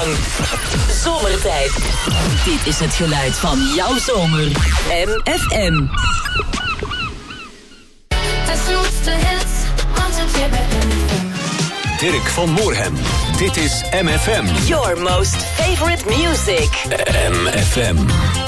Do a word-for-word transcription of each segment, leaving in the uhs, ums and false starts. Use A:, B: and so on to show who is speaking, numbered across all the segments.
A: lang. Zomertijd. Dit is het geluid van jouw zomer. M F M.
B: Dirk van Moorhem. Dit is M F M.
A: Your most favorite music.
B: M F M.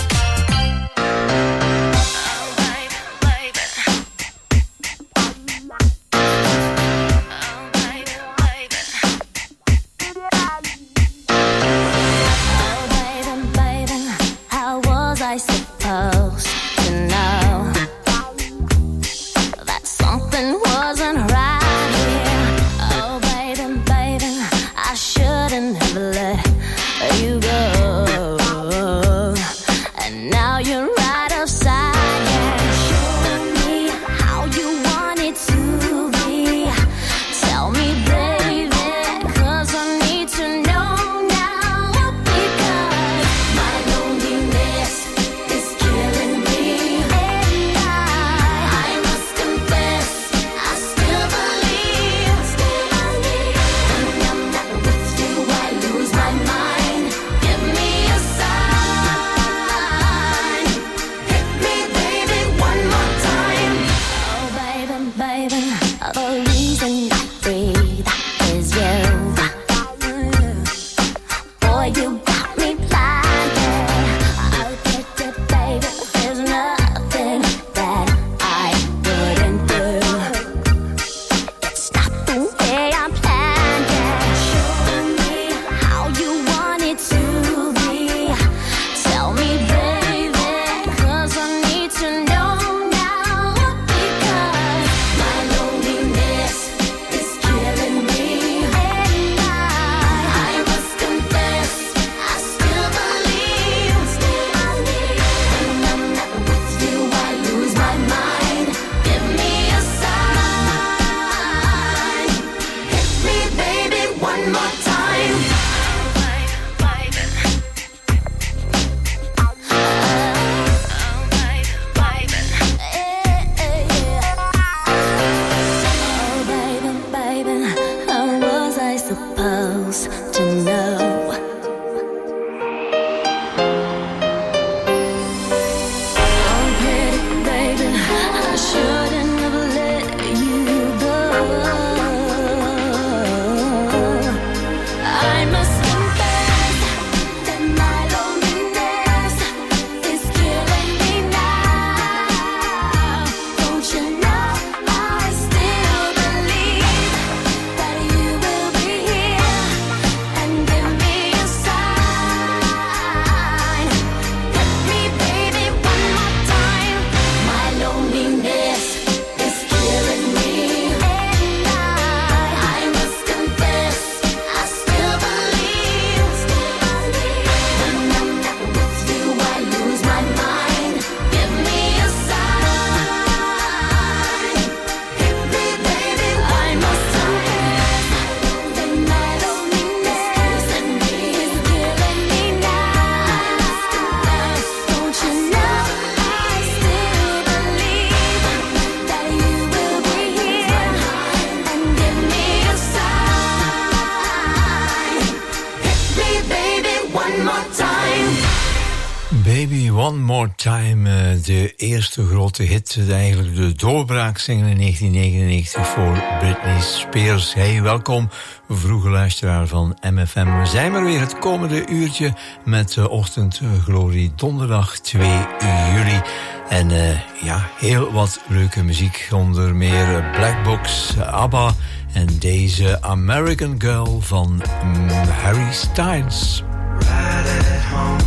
C: De eerste grote hit, eigenlijk de doorbraaksingle in negentien negenennegentig voor Britney Spears. Hey, welkom, vroege luisteraar van M F M. We zijn er weer het komende uurtje met uh, Ochtendglorie, donderdag twee juli. En uh, ja, heel wat leuke muziek, onder meer uh, Black Box, uh, ABBA en deze American Girl van um, Harry Styles.
D: Right at home.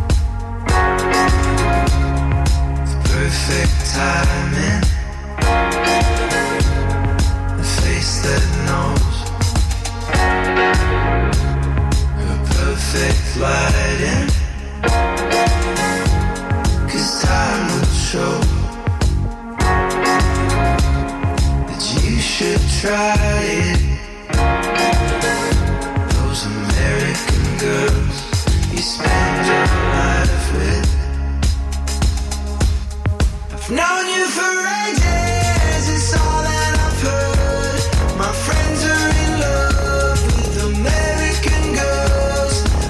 D: Perfect timing, a face that knows, a perfect lighting, 'cause time will show that you should try it. Those American girls you spend your life with. Known you for ages, it's all that I've heard. My friends are in love with American girls.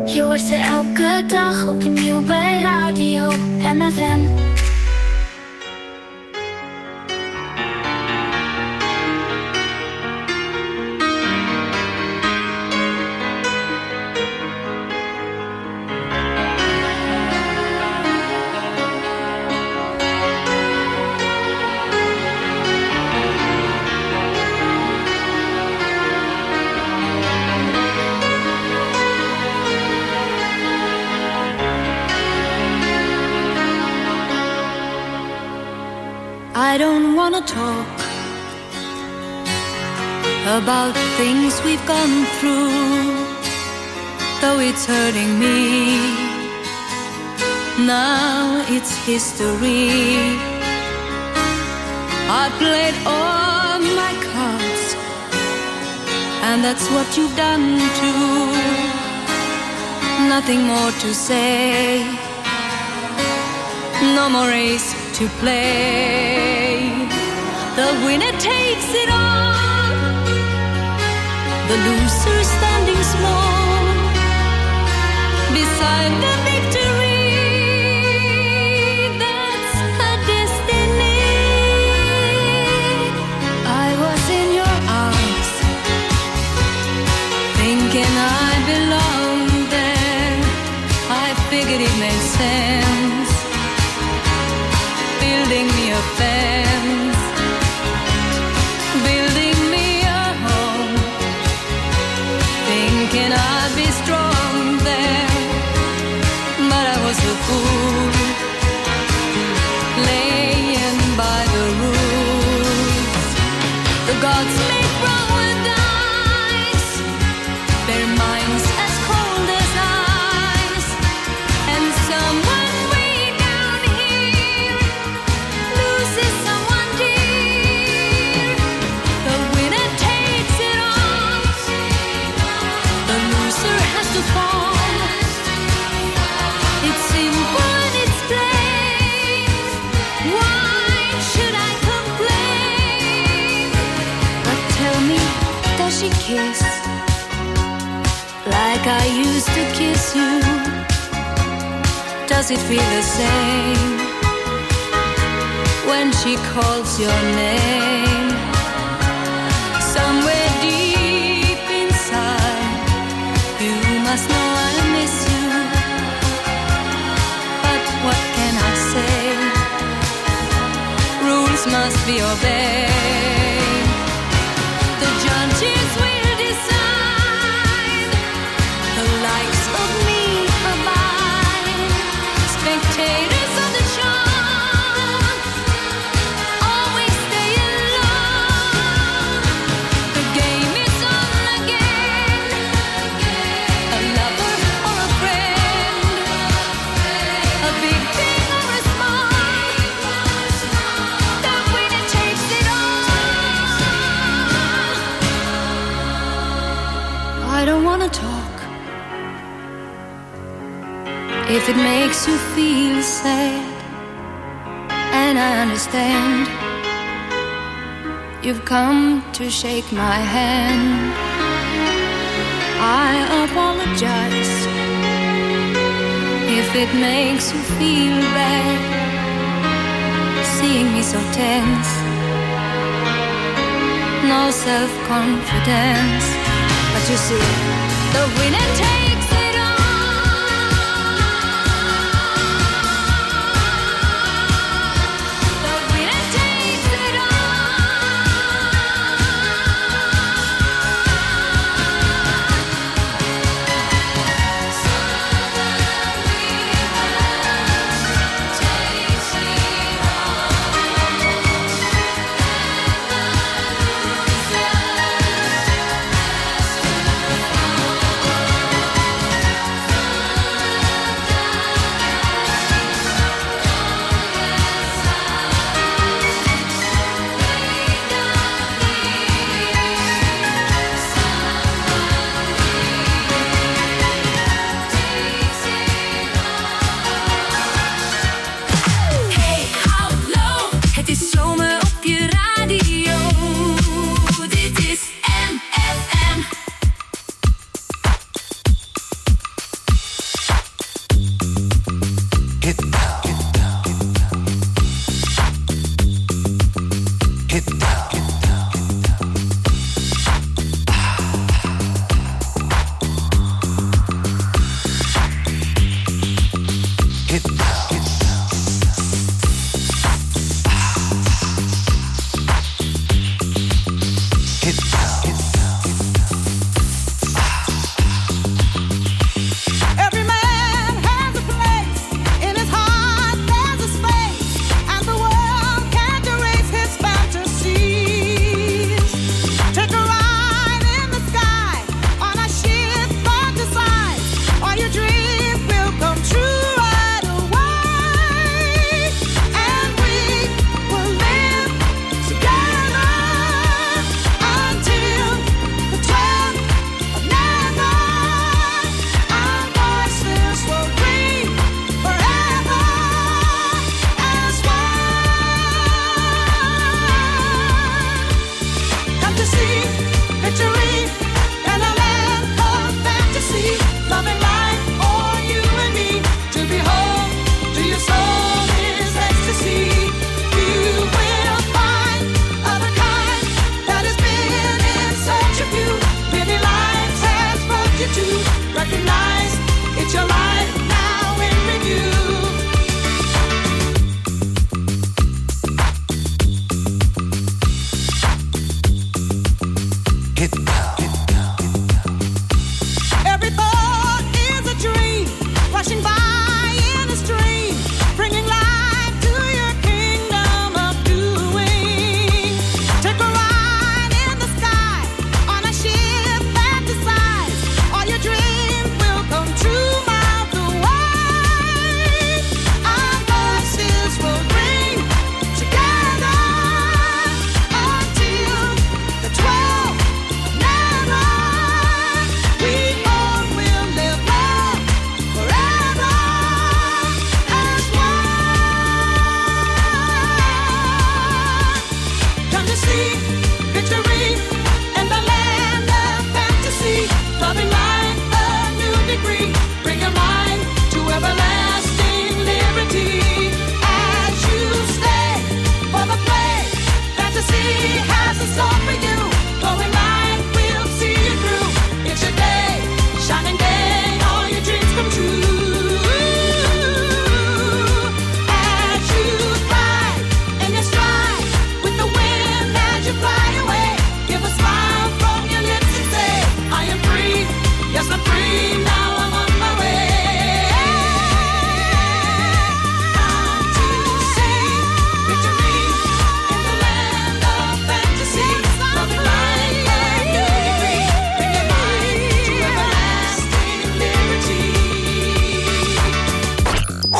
E: Je hoort ze elke dag opnieuw bij Radio M F M.
F: I don't wanna talk about things we've gone through, though it's hurting me. Now it's history. I played all my cards, and that's what you've done too. Nothing more to say, no more race to play. The winner takes it all, the loser standing small beside the victory. That's her destiny. I was in your arms, thinking I belonged there. I figured it made sense, building me a fence, building me a home, thinking I'd be strong there, but I was a fool, laying by the rules. The gods make wrong with dice, their minds as cold as ice, and someone way down here loses someone dear. The winner takes it all, the loser has to fall. It's simple and it's plain. Why should I complain? But tell me, does she kiss like I used to kiss you? Does it feel the same when she calls your name? Somewhere deep inside, you must know I miss you. But what can I say? Rules must be obeyed. The judges will decide, the likes of me abide. Spectators of the show always stay alone. The game is on again, a lover or a friend, a big thing or a small, the winner takes it all. I don't wanna talk if it makes you feel sad, and I understand. You've come to shake my hand. I apologize if it makes you feel bad, seeing me so tense, no self-confidence. But you see, the winner takes it all. The winner takes it all.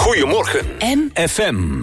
B: Goedemorgen,
A: M
B: F M.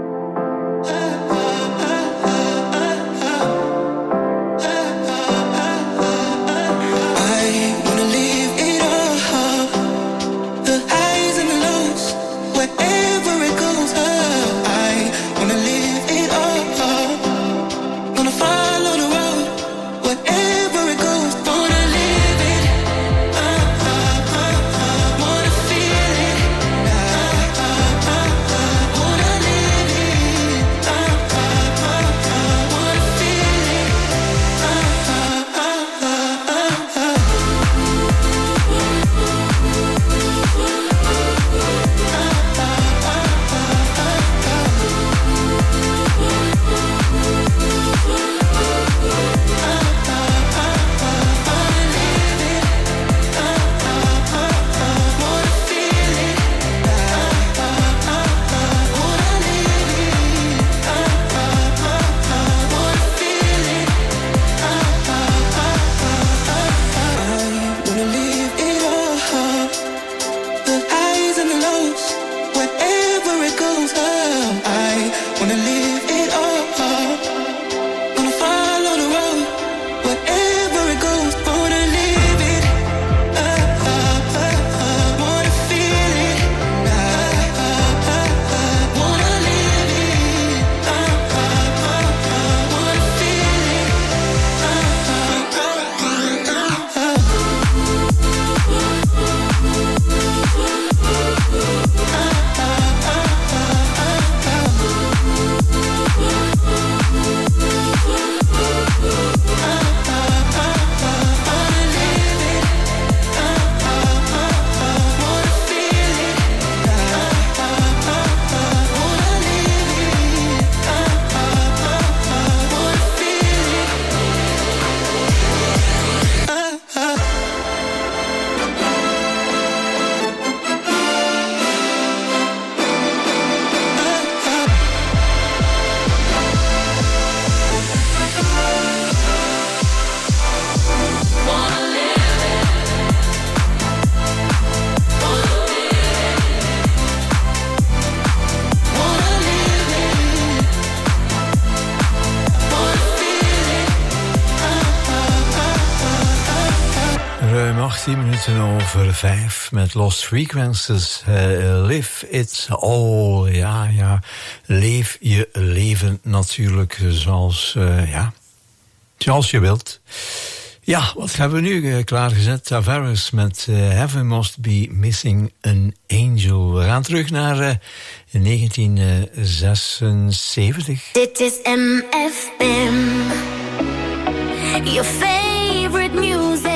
C: tien minuten over vijf met Lost Frequencies. Uh, live it all. Ja, ja. Leef je leven natuurlijk zoals, uh, ja, zoals je wilt. Ja, wat hebben we nu uh, klaargezet? Tavares met uh, Heaven Must Be Missing an Angel. We gaan terug naar uh, negentien zesenzeventig.
E: Dit is M F M. Your favorite music.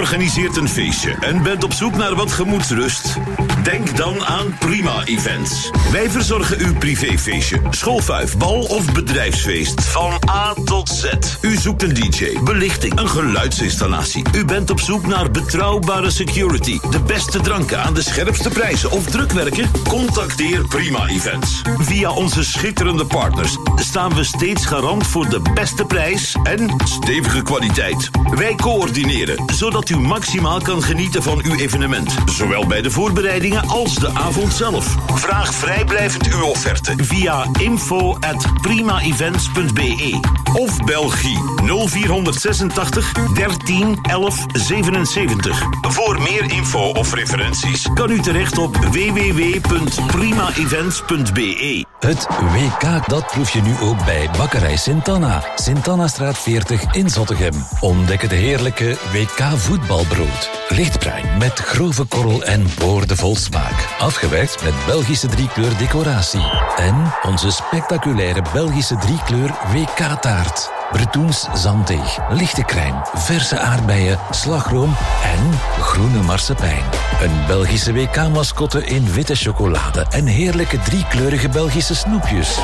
G: organiseert een feestje en bent op zoek naar wat gemoedsrust? Denk dan aan Prima Events. Wij verzorgen uw privéfeestje, schoolfuif, bal of bedrijfsfeest van A tot Z. U zoekt een D J, belichting, een geluidsinstallatie. U bent op zoek naar betrouwbare security, de beste dranken aan de scherpste prijzen of drukwerken? Contacteer Prima Events. Via onze schitterende partners staan we steeds garant voor de beste prijs en stevige kwaliteit. Wij coördineren, zodat u maximaal kan genieten van uw evenement. Zowel bij de voorbereidingen als de avond zelf. Vraag vrijblijvend uw offerte via info at primaevents punt b e of Belgie nul vier zesentachtig dertien elf zevenenzeventig. Voor meer info of referenties kan u terecht op w w w punt primaevents punt b e.
B: Het W K, dat proef je nu ook bij Bakkerij Sint-Anna. Sint-Annastraat veertig in Zottegem. Ontdek het heerlijke W K voetbalbrood. Lichtbruin met grove korrel en boordevol smaak. Afgewerkt met Belgische driekleur decoratie. En onze spectaculaire Belgische driekleur W K-taart. Bretoens zanddeeg, lichte crème, verse aardbeien, slagroom en groene marsepein. Een Belgische W K-mascotte in witte chocolade en heerlijke driekleurige Belgische snoepjes.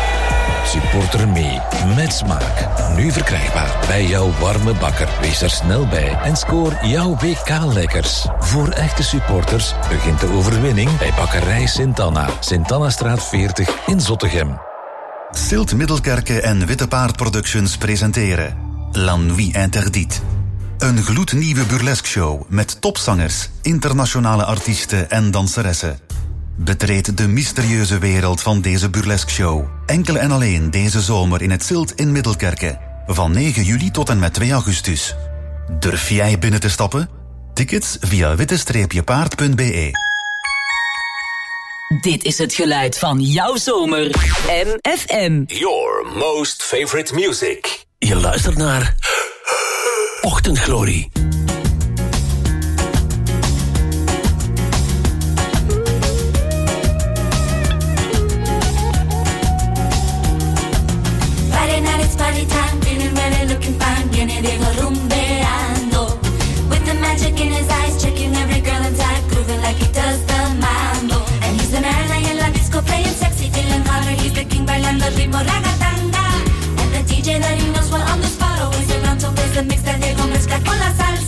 B: Supporter mee, met smaak. Nu verkrijgbaar bij jouw warme bakker. Wees er snel bij en scoor jouw W K-lekkers. Voor echte supporters begint de overwinning bij Bakkerij Sint-Anna. Sint-Annastraat veertig in Zottegem.
H: Silt Middelkerke en Witte Paard Productions presenteren La Nuit Interdite. Een gloednieuwe burlesque show met topzangers, internationale artiesten en danseressen. Betreed de mysterieuze wereld van deze burlesque show. Enkel en alleen deze zomer in het Silt in Middelkerke. Van negen juli tot en met twee augustus. Durf jij binnen te stappen? Tickets via witte paard punt b e.
A: Dit is het geluid van jouw zomer. M F M.
B: Your most favorite music. Je luistert naar Ochtendglorie.
F: Friday night, it's party time, feeling ready, looking fine, viene Diego rumbeando. With the magic in his eyes, checking every girl inside, grooving like he does the mambo. And he's the man in la disco, playing sexy, feeling hotter, he's the king, bailando ritmo ragatanga. And the D J that he knows well on the spot, always around to play the mix that Diego mezcla con la salsa.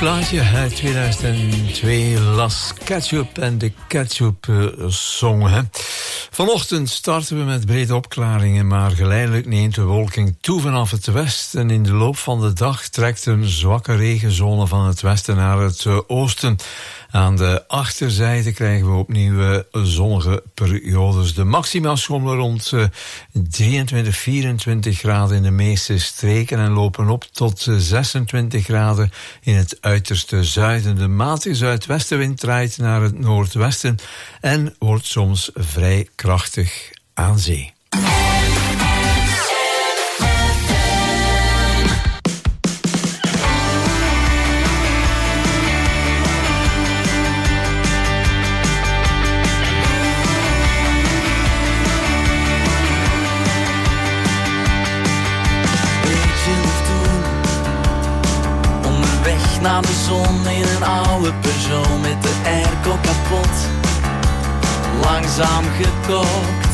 C: plaatje uit tweeduizend twee, Las Ketchup en de Ketchup uh, Song. Hè. Vanochtend starten we met brede opklaringen, maar geleidelijk neemt de bewolking toe vanaf het westen. En in de loop van de dag trekt een zwakke regenzone van het westen naar het uh, oosten. Aan de achterzijde krijgen we opnieuw uh, zonnige periodes. De maxima schommelen rond uh, drieëntwintig, vierentwintig graden in de meeste streken en lopen op tot uh, zesentwintig graden in het uiterste zuiden. De matige zuidwestenwind draait naar het noordwesten en wordt soms vrij krachtig aan zee.
I: Naar de zon in een oude Peugeot met de airco kapot, langzaam gekookt.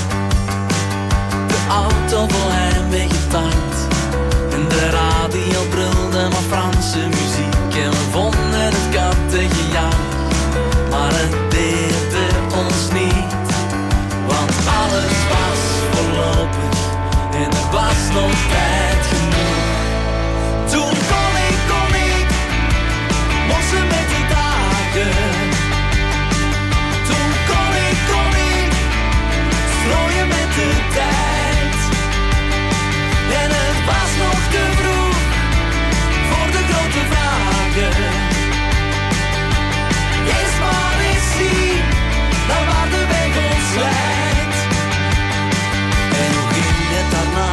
I: De auto vol heimwee getankt en de radio brulde maar Franse muziek. En we vonden het kattengejank, maar het deerde ons niet. Want alles was voorlopig en er was nog tijd genoeg. Toen kon ik, kon ik botsen met de dagen. Toen kon ik, kon ik strooien met de tijd. En het was nog te vroeg voor de grote vragen. Eerst maar eens zien naar waar de weg ons leidt. En hoe ging het daarna?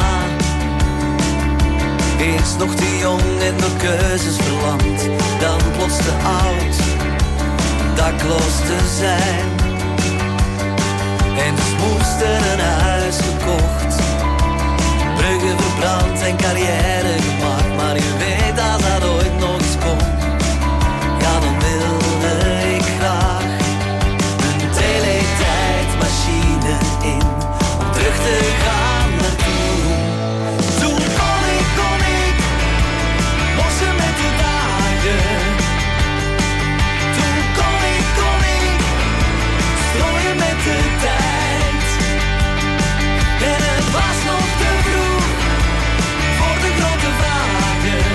I: Eerst nog te jong en door keuzes verlamd, dan plots te oud, dakloos te zijn. En dus moest er een huis gekocht, bruggen verbrand en carrière gemaakt. Maar je weet als dat ooit nog eens komt, ja dan wilde ik graag een teletijdmachine in, om terug te gaan naartoe. Toen kon ik, kon ik botsen met de dagen. Toen kon ik, kon ik strooien met de tijd. En het was nog te vroeg voor de grote vragen.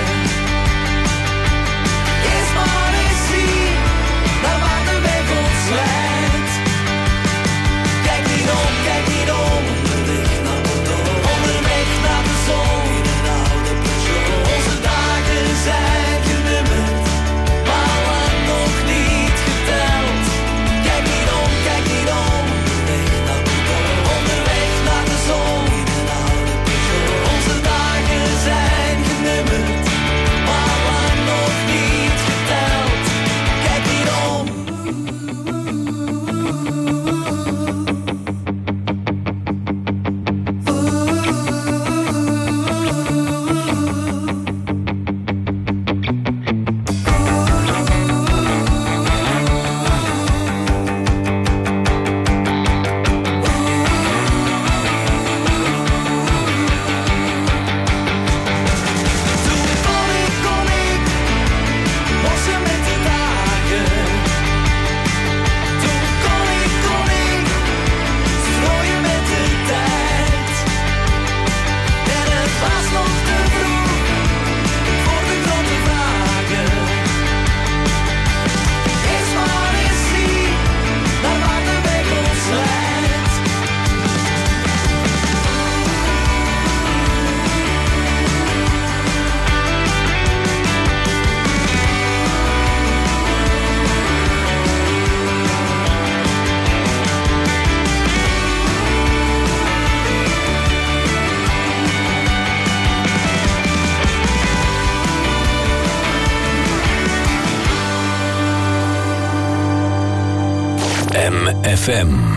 I: Eerst maar eens zien naar waar de weg ons leidt. Kijk niet om, kijk niet om, onderweg naar Bordeaux, onderweg naar de zon in een oude Peugeot. Onze dagen zijn genummerd, maar lang nog niet geteld. Kijk niet om, kijk niet om, onderweg naar Bordeaux, onderweg naar de zon in een oude Peugeot. Onze dagen zijn genummerd, maar lang nog niet geteld. Kijk niet om. Toen kon ik, kon ik botsen met de dagen. Toen kon ik, kon ik strooien met de tijd. En het was nog te vroeg voor de grote vragen. Eerst maar eens zien naar waar de weg ons leidt.
B: M F M.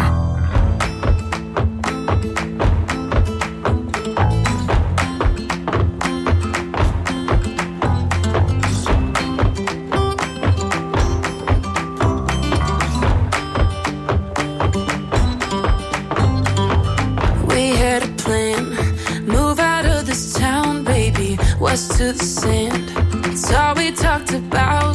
J: We had a plan, move out of this town, baby, west to the sand. It's all we talked about.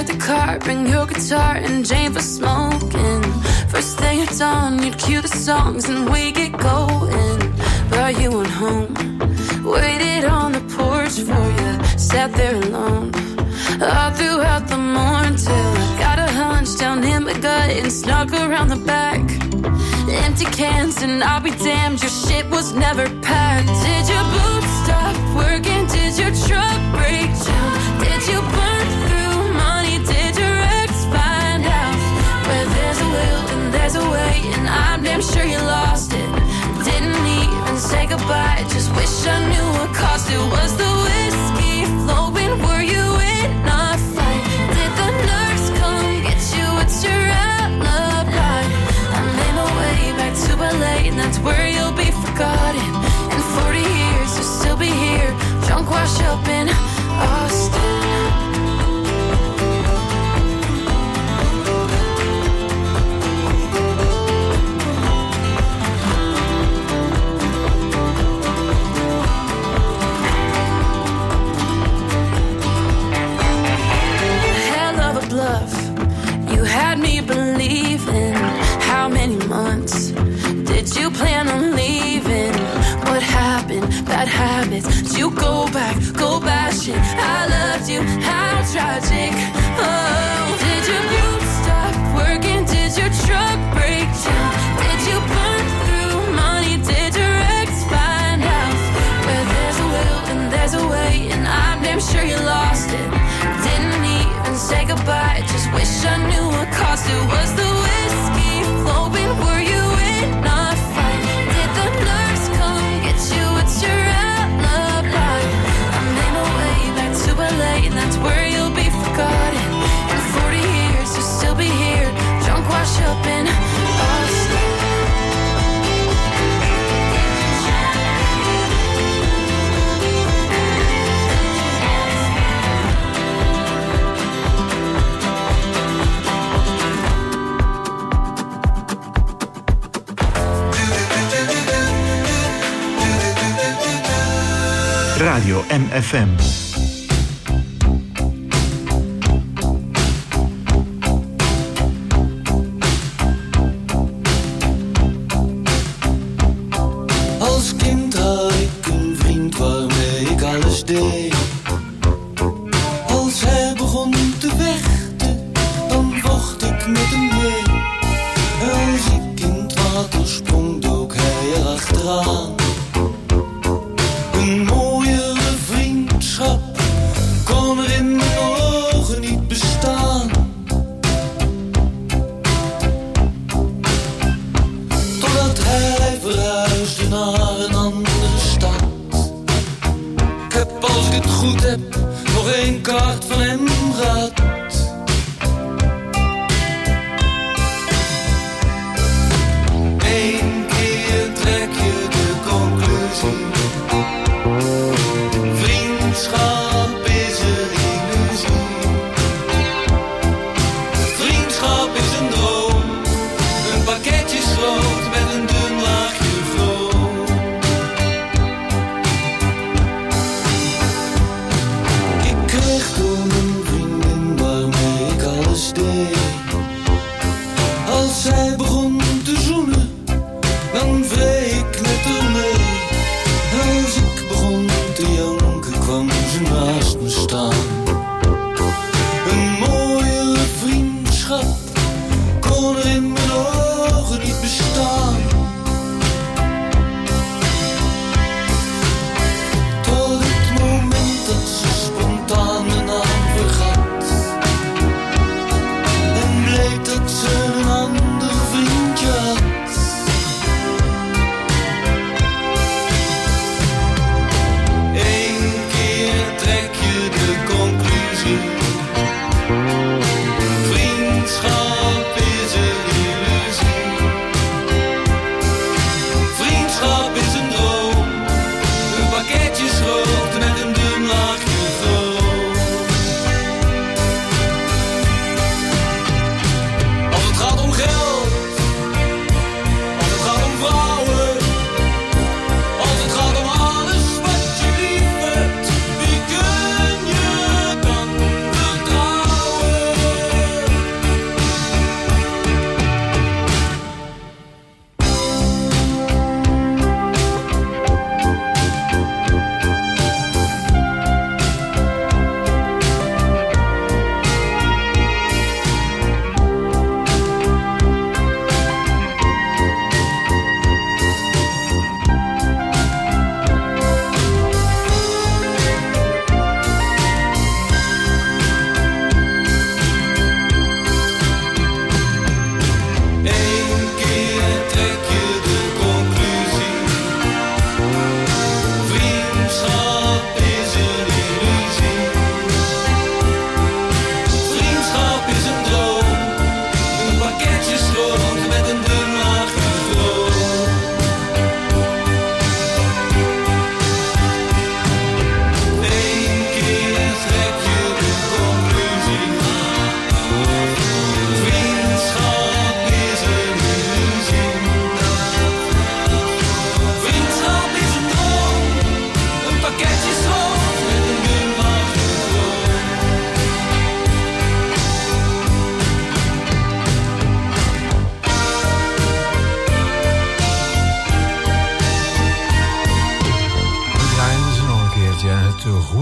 J: at the car, bring your guitar and Jane for smoking. First thing at dawn, you'd cue the songs and we get going. But you went home, waited on the porch for you, sat there alone all throughout the morning till I got a hunch down in my gut and snuck around the back. Empty cans and I'll be damned, your shit was never packed. Did your boots stop working? Did your truck break down? Did you burn through money? Did your ex find out? Where there's a will and there's a way, and I'm damn sure you lost it. Didn't even say goodbye, just wish I knew what cost it. Was the whiskey flowing? Were you in a fight? Did the nurse come get you? It's your alibi. I made my way back to L A, and that's where you'll be forgotten. In forty years you'll still be here, drunk, washed up in Austin. You had me believing. How many months did you plan on leaving? What happened? Bad habits. Did you go back, go bashing? I loved you, how tragic. Oh, did your boots stop working? Did your truck break down? Did you burn through money? Did your ex find out? Where there's a will and there's a way, and I'm damn sure you lost it. Didn't even say goodbye, just wish I knew what cost it. Was the whiskey flowing? Were you in a fight? Did the nurse come get you? It's your alibi. I made my way back to L A, and that's where you'll be forgotten. In forty years you'll still be here, drunk, washed up in Austin.
K: Radio M F M.
L: Als kind had ik een vriend waarmee ik alles deed. Als hij begon te vechten, dan vocht ik met hem mee. Als ik in het water sprong, dook hij erachteraan. Een mooiere vriendschap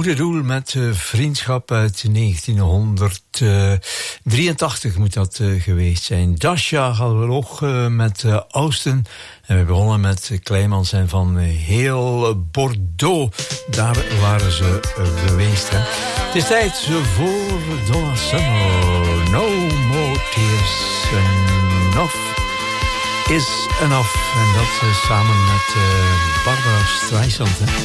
C: goede doel met uh, vriendschap uit negentienhonderddrieëntachtig moet dat uh, geweest zijn. Dasha hadden we ook uh, met uh, Austin. En we begonnen met uh, Kleimans en van uh, heel Bordeaux. Daar waren ze uh, geweest. Hè. Het is tijd voor Donna Summer. No more tears. Enough is enough. En dat uh, samen met uh, Barbara Streisand. Hè.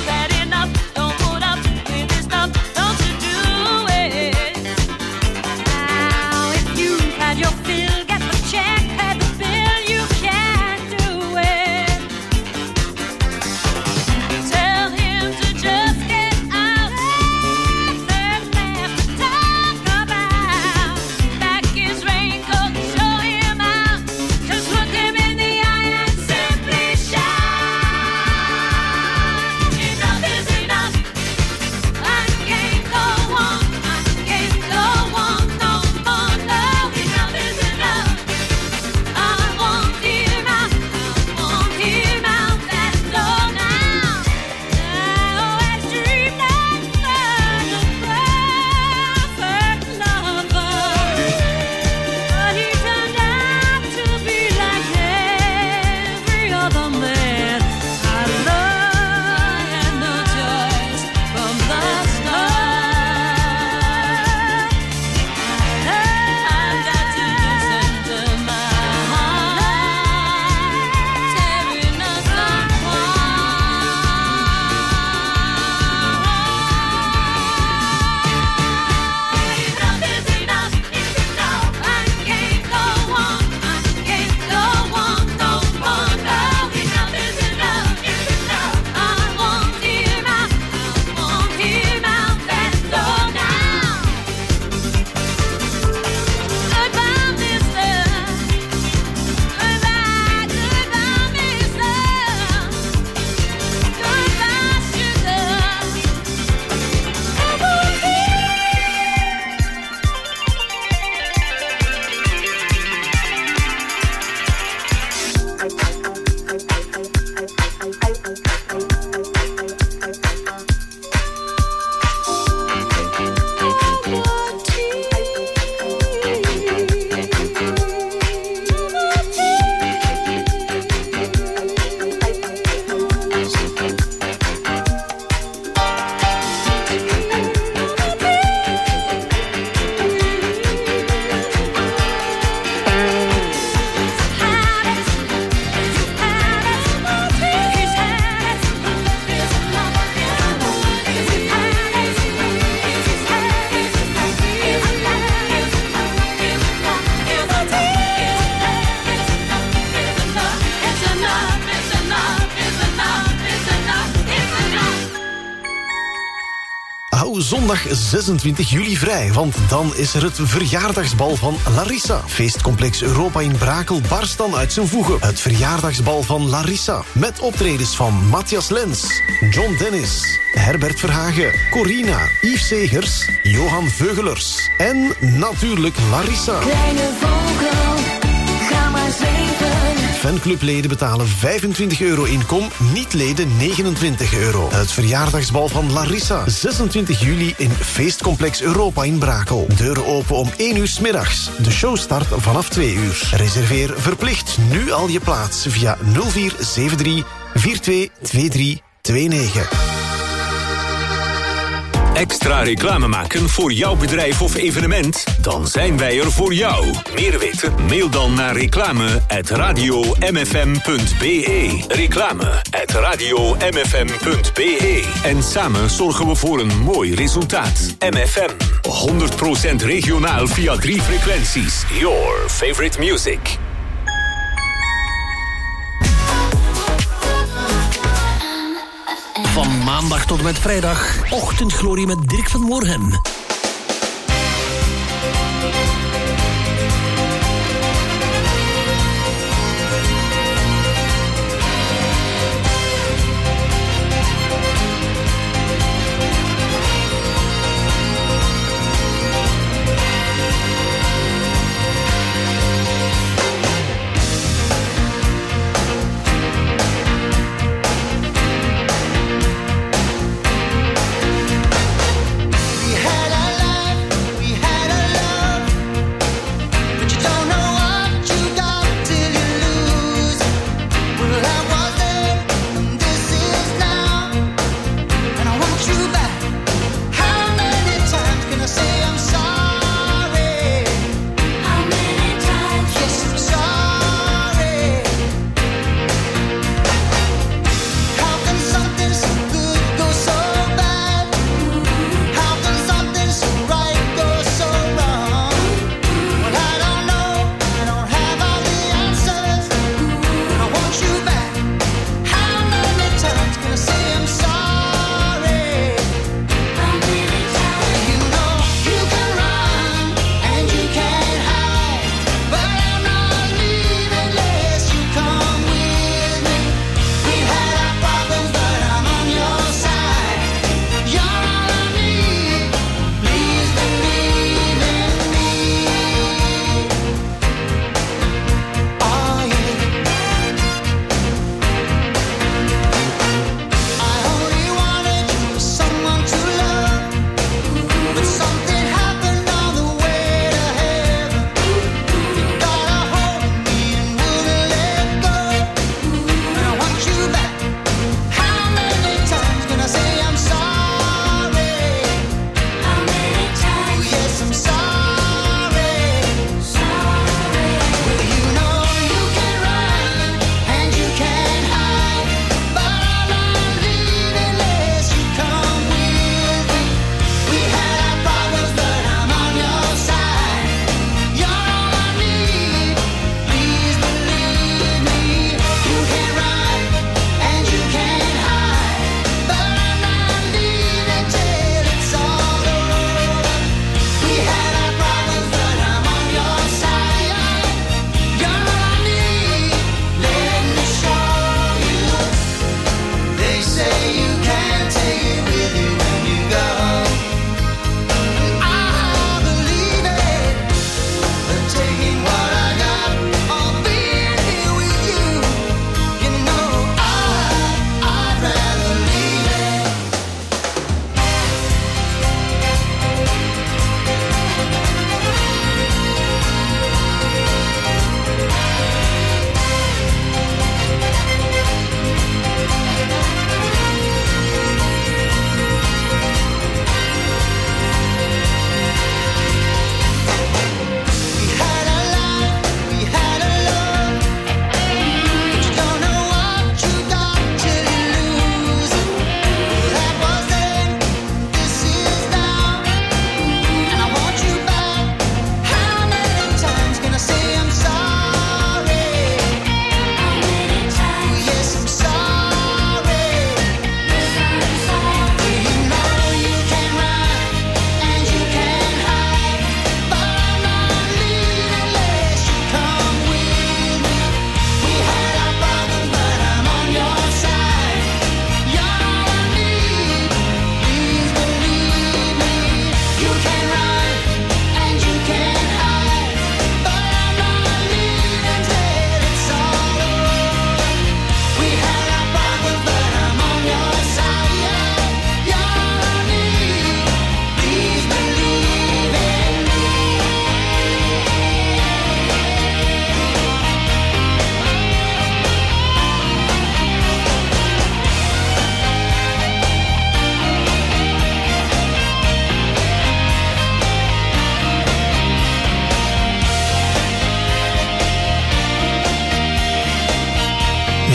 M: Zondag zesentwintig juli vrij, want dan is er het verjaardagsbal van Larissa. Feestcomplex Europa in Brakel barst dan uit zijn voegen. Het verjaardagsbal van Larissa. Met optredens van Matthias Lens, John Dennis, Herbert Verhagen, Corina, Yves Segers, Johan Veugelers en natuurlijk Larissa.
F: Kleine vogel, ga maar zweven.
M: Fanclubleden betalen vijfentwintig euro inkom, niet-leden negenentwintig euro. Het verjaardagsbal van Larissa, zesentwintig juli in Feestcomplex Europa in Brakel. Deuren open om één uur 's middags. De show start vanaf twee uur. Reserveer verplicht nu al je plaats via nul vier zeven drie vier twee twee drie twee negen.
G: Extra reclame maken voor jouw bedrijf of evenement? Dan zijn wij er voor jou. Meer weten? Mail dan naar reclame at radio m f m punt b e. Reclame at radio m f m punt b e. En samen zorgen we voor een mooi resultaat. M F M. honderd procent regionaal via drie frequenties. Your favorite music.
N: Van maandag tot en met vrijdag, Ochtendglorie met Dirk van Moorhem.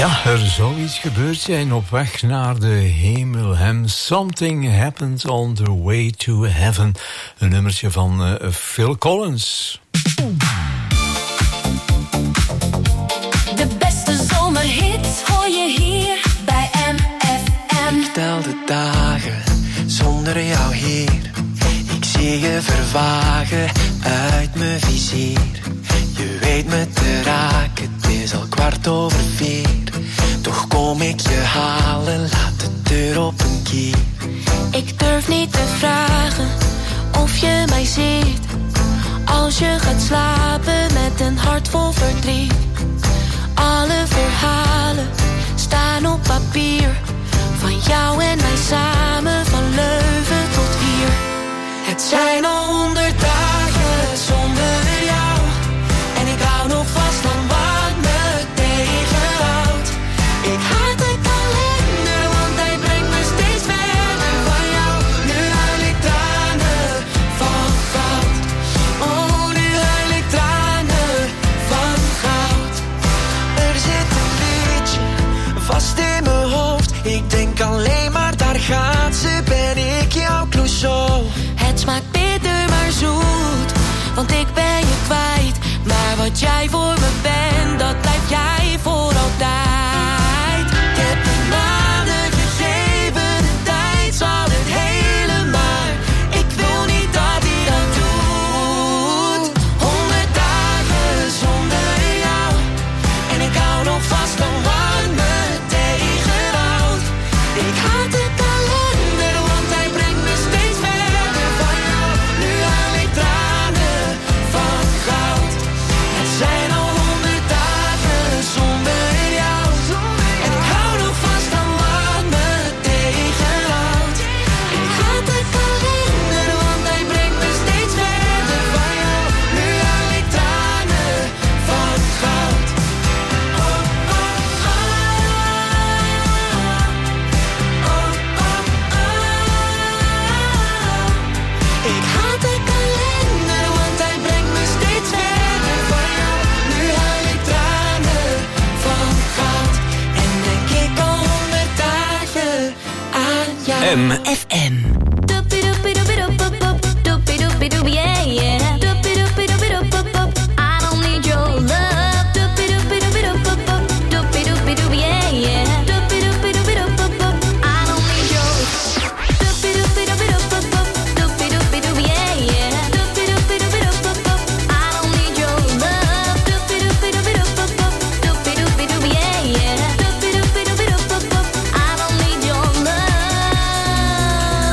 C: Ja, er zou iets gebeurd zijn op weg naar de hemel. Hem Something Happened on the Way to Heaven. Een nummertje van uh, Phil Collins.
F: De beste zomerhit hoor je hier bij M F M.
O: Ik tel de dagen zonder jou hier. Ik zie je vervagen uit mijn vizier. Je weet me te raken, het is al kwart over vier. Toch kom ik je halen, laat de deur op een kier.
J: Ik durf niet te vragen of je mij ziet. Als je gaat slapen met een hart vol verdriet. Alle verhalen staan op papier. Van jou en mij samen, van Leuven tot hier. Het zijn al honderd dagen zonder jou. En ik hou nog vast aan wat me tegenhoudt. Ik haat de kalender, want hij brengt me steeds verder van jou. Nu huil ik tranen van goud. Oh, nu huil ik tranen van goud.
O: Er zit een liedje vast in mijn hoofd. Ik denk alleen maar, daar gaat ze, ben ik jouw Clouseau.
J: Het smaakt bitter maar zoet, want ik ben je kwijt. Maar wat jij voor me bent, dat blijf jij voor altijd. Ik heb de naden gegeven, de tijd zal het hele maar. Ik wil niet dat hij dat doet. Honderd dagen zonder jou. En ik hou nog vast aan wat me tegenhoudt. Ik haat de kalender, want hij brengt me steeds verder van jou. Nu huil ik tranen van goud. Het zijn al honderd dagen zonder jou. En ik hou nog vast aan wat me tegenhoudt. Ik haat de kalender, want hij brengt me steeds verder van jou. Nu huil ik tranen van goud. Oh, oh, oh. Ik haat de kalender, want hij brengt me steeds verder van jou. Nu huil ik tranen van goud. En denk ik al honderd dagen aan jou.
N: M F M.
E: Doopie-doopie-doopie-doop, yeah, yeah. Doopie-doopie-doopie-doop-doop. I don't need your love. Doopie-doopie-doopie-doop-doop. Doopie-doopie-doop, yeah, yeah. Doopie-doopie-doopie-doop-doop. I don't need your Doopie-doopie-doopie-doop-doop. Doopie-doopie-doop, yeah, yeah. Doopie-doopie-doopie-doop-doop. I don't need your love. Doopie-doopie-doopie-doop-doop. Doopie-doopie-doop, yeah, yeah. Doopie-doopie-doopie-doop-doop. I don't need your love.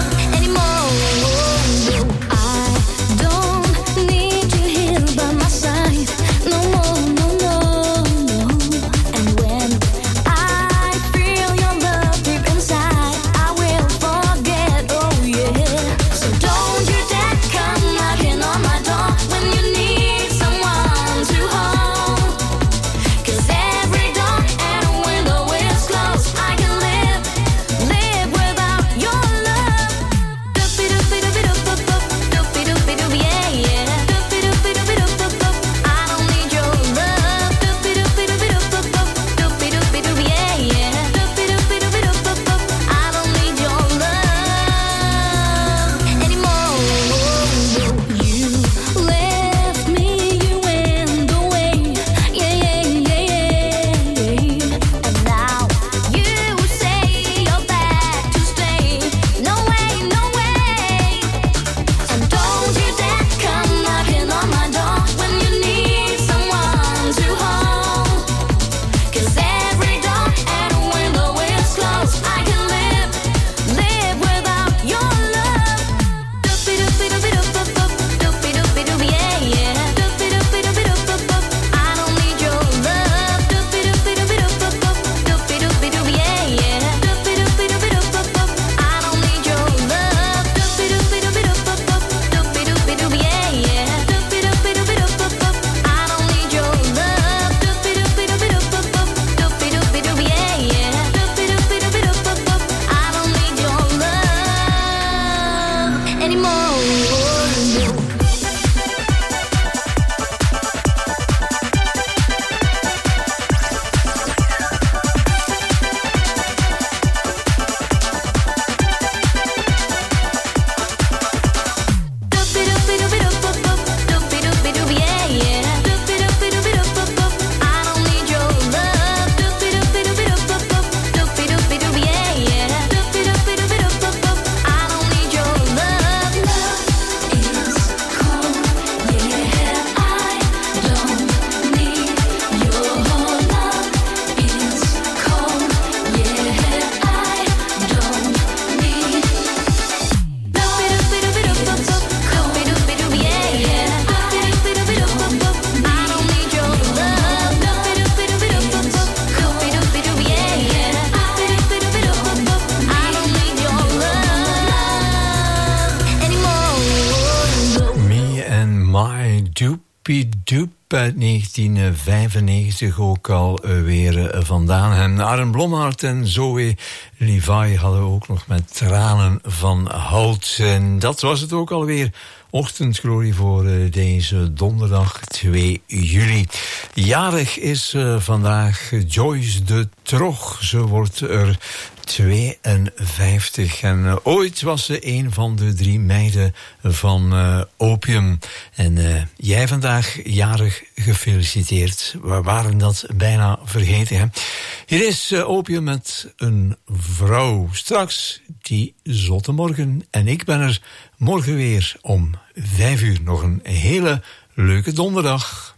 C: My Doopie Doop uit negentien vijfennegentig ook al weer vandaan. En Arend Blommaert en Zoe Levi hadden ook nog met Tranen van Hout. En dat was het ook alweer. Ochtendglorie voor deze donderdag twee juli. Jarig is uh, vandaag Joyce de Trog. Ze wordt er tweeënvijftig. En uh, ooit was ze een van de drie meiden van uh, Opium. En uh, jij vandaag jarig, gefeliciteerd. We waren dat bijna vergeten. Hè? Hier is uh, Opium met een vrouw. Straks die zotte morgen. En ik ben er morgen weer om vijf uur. Nog een hele leuke donderdag.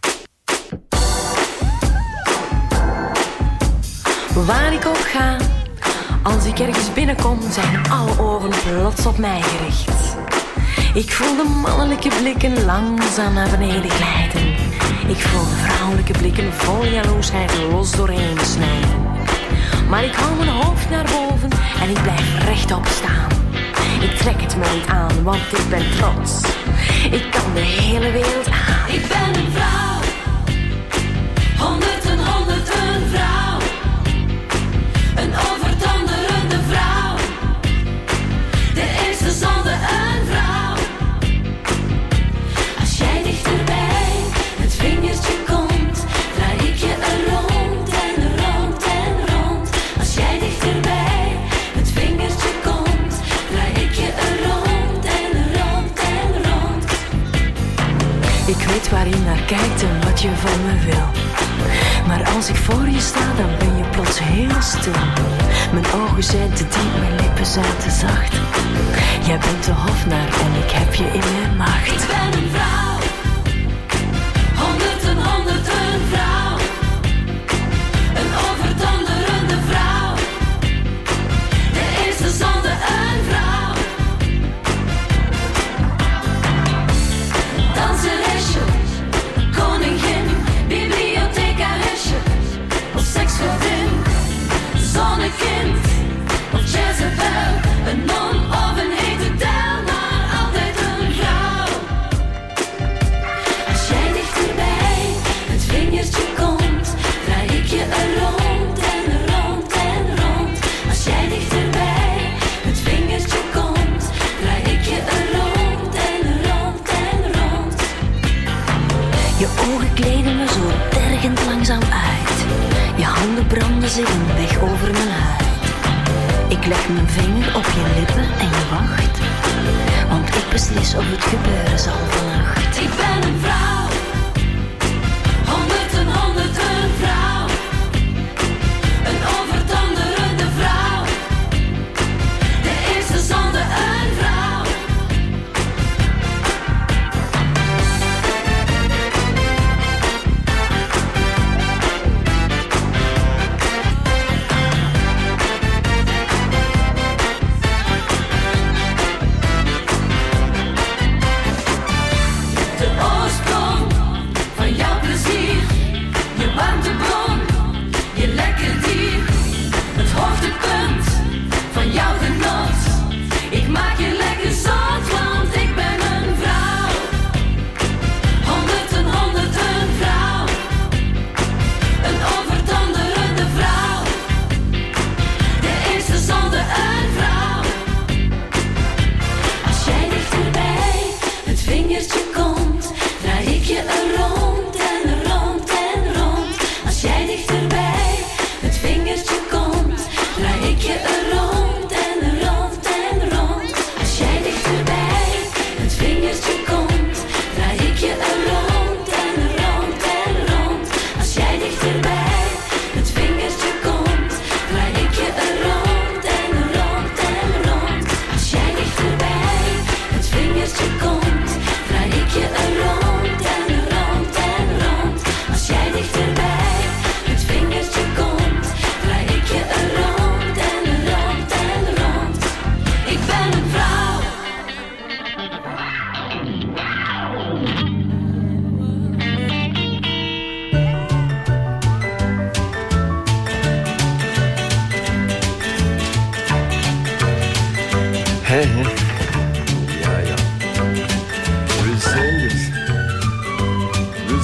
P: Waar ik ook ga, als ik ergens binnenkom, zijn alle ogen plots op mij gericht. Ik voel de mannelijke blikken langzaam naar beneden glijden. Ik voel de vrouwelijke blikken vol jaloersheid los doorheen snijden. Maar ik hou mijn hoofd naar boven en ik blijf rechtop staan. Ik trek het me niet aan, want ik ben trots. Ik kan de hele wereld aan.
F: Ik ben een vrouw, honderd en honderd een vrouw. Een overtonderende vrouw, de eerste zonder een vrouw. Als jij dichterbij het vingertje komt, draai ik je er rond en rond en rond. Als jij dichterbij het vingertje komt, draai ik je er rond en rond en rond.
P: Ik weet waar je naar kijkt en wat je van me wil. Maar als ik voor je sta, dan ben je plots heel stil. Mijn ogen zijn te diep, mijn lippen zijn te zacht. Jij bent de hofnar en ik heb je in mijn macht.
F: Ik ben een vrouw, honderd en honderd een vrouw. Een overtonderende vrouw, de eerste zonder een vrouw. Danseresje, koningin, bibliothecaresje, of seksgodin, zonnekind, of Jezebel, een non of een hete del, maar altijd een vrouw. Als jij dichterbij het vingertje komt, draai ik je er rond en rond en rond. Als jij dichterbij het vingertje komt, draai ik je er rond en rond en rond.
P: Je ogen kleden me zo tergend langzaam uit. Je handen branden zich een weg over mijn huid. Ik leg mijn vinger op je lippen en je wacht. Want ik beslis of het gebeuren zal vannacht.
F: Ik ben een vrouw, honderd en honderd een vrouw. Een overtonderende vrouw, de eerste zonder een vrouw.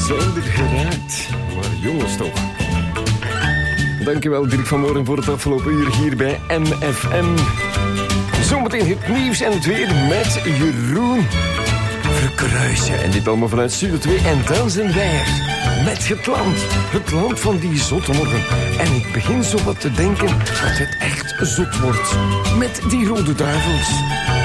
Q: zender geraakt. Maar jongens toch. Dankjewel Dirk van Moren voor het afgelopen uur hier bij M F M. Zometeen het nieuws en het weer met Jeroen Verkruisen. En dit allemaal vanuit Studio twee. En dan zijn wij er met het land. Het land van die zotte morgen. En ik begin zo wat te denken dat het echt zot wordt. Met die rode duivels.